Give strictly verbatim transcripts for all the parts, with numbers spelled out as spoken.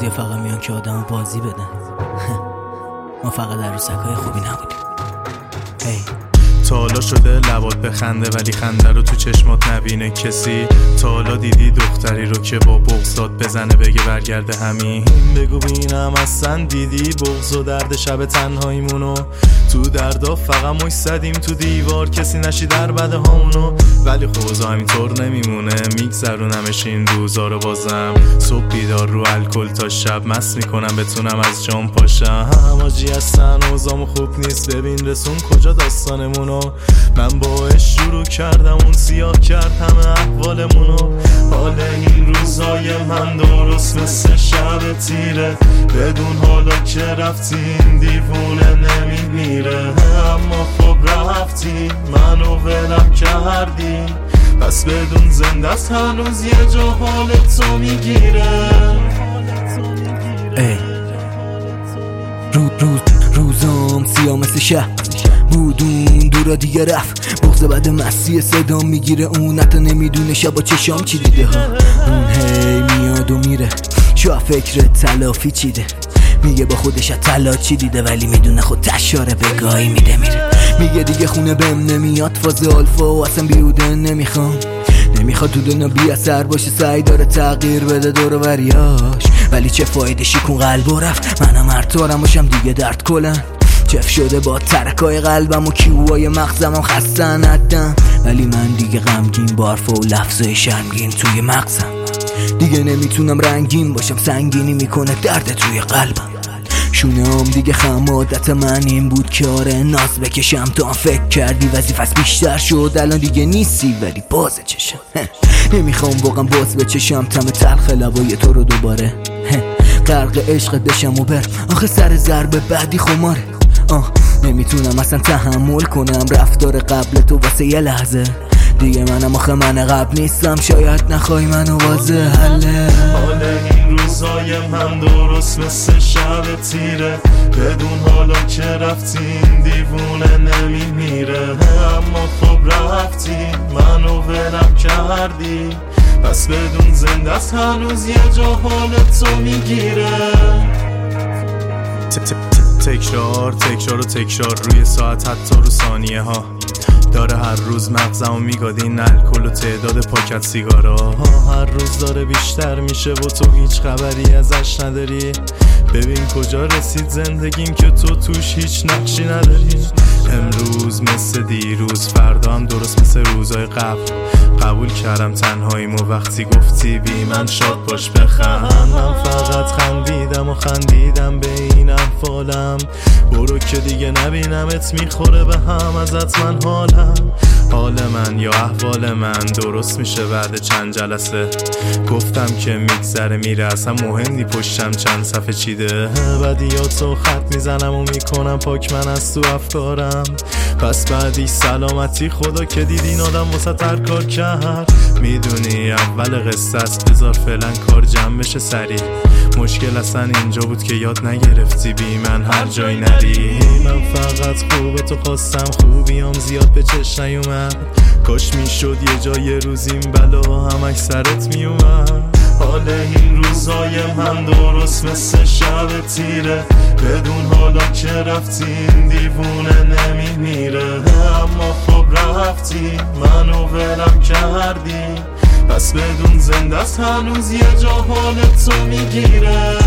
بعضی فقط میان که آدمو بازی بدن. ما فقط عروسکای خوبی نبودیم. هی تا حالا شده لبات بخنده ولی خنده رو تو چشمات نبینه کسی؟ تا حالا دیدی دختری رو که با بغضات بزنه بگه برگرده همین؟ بگو بینم اصلا دیدی بغض و درد شب تنهاییمونو؟ تو دردا فقط مش زدیم تو دیوار کسی نشی در بده هامونو. ولی خوزا همینطور نمیمونه میگذرونمش این روزا رو بازم. صبح بیدار رو الکل تا شب مست میکنم بتونم از جام پاشم. هماجی هستن اوزامو خوب نیست ببین رسون کجا داستانمونو. من باش شروع کردم اون سیاه کرد همه احوالمونو. حال این روزای من درست مثل شب تیره بدون حالا که رفتیم دیوونه نمیمیره. اما خب رفتیم منو ولم کردی پس بدون زنده است هنوز یه جا حال تو میگیره. ای روز روز روزام سیاه مثل شب بودون دورا دیگه رفت. بغض بعد مسیح صدا میگیره اون حتی نمیدونه شبا چشام چی دیده ها. اون هی میاد و میره شو فکر تلافی چیده. میگه با خودش طلا چی دیده ولی میدونه خود تشاره بگاهی میده میره. میگه دیگه خونه بهم نمیاد فاز آلفا و اصلا بیوده نمیخوام. نمیخواد تو دنیا بی اثر باشه سعی داره تغییر بده دور و بریاش. ولی چه فایده شیکون قلب و رفت منم هرطارم باشم دیگه درد کلن. چف شده با ترکای قلبم و کیوهای مغزم هم خستن حدم. ولی من دیگه غمگین بارفا و لفظای شرمگین توی مغزم. دیگه نمیتونم رنگین باشم سنگینی میکنه درد توی قلبم. شونه هم دیگه خم عادت من این بود که آره ناز بکشم تا فکر کردی وظیفه‌اش بیشتر شد الان دیگه نیستی ولی باز چشم. نمیخوام واقعا باز بچشم تم تلخ لبای تو رو دوباره. غرق عشقت بشم و بر آخه سر ضربه بعدی خماره. آه نمیتونم اصلا تحمل کنم رفتار قبل تو واسه یه لحظه دیگه. منم آخه من قبل نیستم شاید نخوای منو واضح حله. حال این روزای من درست مثل شب تیره بدون حالا که رفتیم دیوونه نمیمیره. اما خب رفتیم منو ولم کردی پس بدون زنده است هنوز یه جا حال تو میگیره. تکرار تکرار و تکرار روی ساعت حتی رو ثانیه ها داره هر روز مغزمو میگاد این الکل و تعداد پاکت سیگارا. هر روز داره بیشتر میشه و تو هیچ خبری ازش نداری. ببین کجا رسید زندگیم که تو توش هیچ نقشی نداری. امروز مثل دیروز فردا هم درست مثل روزای قبل. قبول کردم تنهاییمو وقتی گفتی بی من شاد باش بخند. من فقط خندیدم و خندیدم به این احوالم. برو که دیگه نبینمت میخوره به هم ازت من حالم. حال من یا احوال من درست میشه بعد چند جلسه. گفتم که میگذره میره اصلا مهم نی پشتم چند صفحه چیده. بدیاتو خط میزنم و میکنم پاک من از تو افکارم. پس بعدی سلامتی خدا که دیدین آدم واسه هر کار کرد. میدونی اول قصه است بذار فعلا کار جمع بشه سریع. مشکل اصلا اینجا بود که یاد نگرفتی بی من هر جایی نری. من فقط خوبه تو خواستم خوبیام زیاد به چشم نیومد. کاش میشد یه جای روز این بلا همک سرت میومد. حال این روزای من درست مثل شب تیره بدون حالا که رفتیم دیوونه نمیمیره. اما خب رفتی منو ولم کردی پس بدون زنده است هنوز یه جا حال تو میگیره.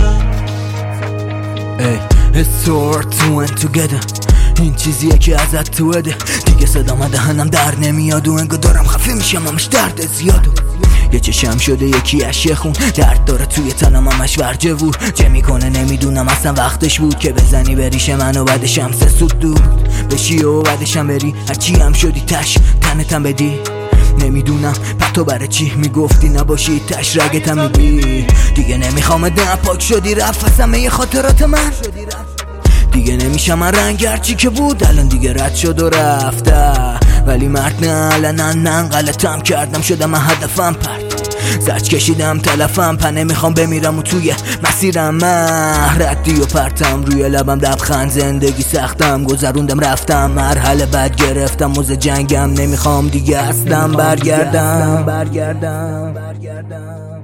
ای It's two and together این چیزیه که ازت تو بده. دیگه صدام دهنم در نمیاد و انگار دارم خفه میشم همش درد زیادو. یه چشم شده یکی از خون درد داره توی تنم همش ورجه وور چه میکنه نمیدونم اصلا وقتش بود که بزنی بریش من و بعدشم سه سود دور بشی و بعدشم بری هرچی هم شدی تش تنتم بدی. نمیدونم پتو برای چی میگفتی نباشی تش رگتم میگی. دیگه نمیخوام دم پاک شدی رفت از همه خاطرات من. دیگه نمیشم من رنگ هرچی که بود الان دیگه رد شد و رفته. ولی مرد نه الان نه غلطم کردم شدم من هدفم پرد. زج کشیدم تلفم پا نمیخوام بمیرم و توی مسیرم من ردی و پرتم روی لبم لبخند. زندگی سختم گذروندم رفتم مرحله بد گرفتم موز جنگم. نمیخوام دیگه اصلا برگردم برگردم برگردم